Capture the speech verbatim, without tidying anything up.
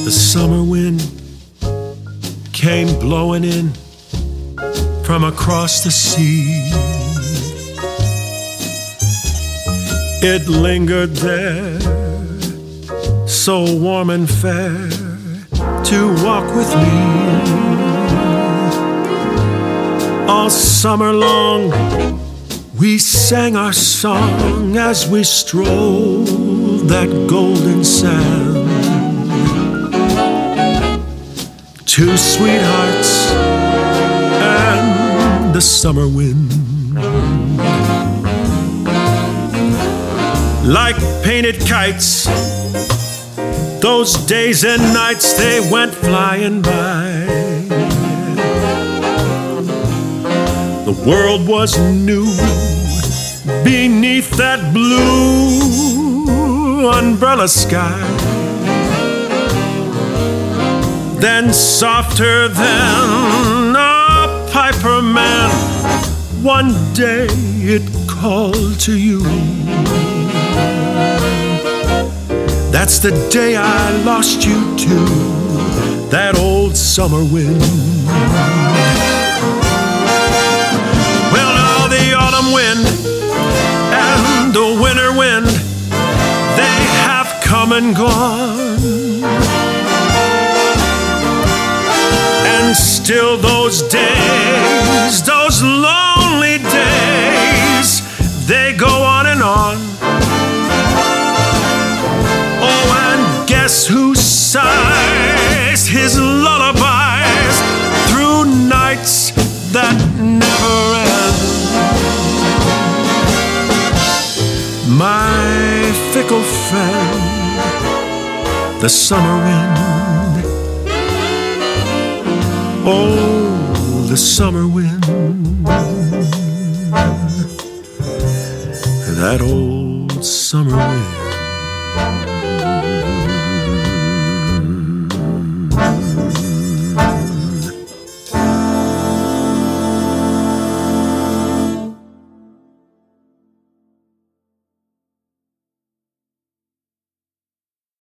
The summer wind came blowing in from across the sea. It lingered there, so warm and fair, to walk with me. All summer long we sang our song as we strolled that golden sand. Two sweethearts and the summer wind, like painted kites, those days and nights they went flying by. The world was new beneath that blue umbrella sky. Then softer than a piper man, one day it called to you. That's the day I lost you to that old summer wind. Well, now the autumn wind and the winter wind, they have come and gone. And still those days, those lonely days, they go on and on. Oh, and guess who sighs his lullabies through nights that never end? My fickle friend, the summer wind. Oh, the summer wind, that old summer wind.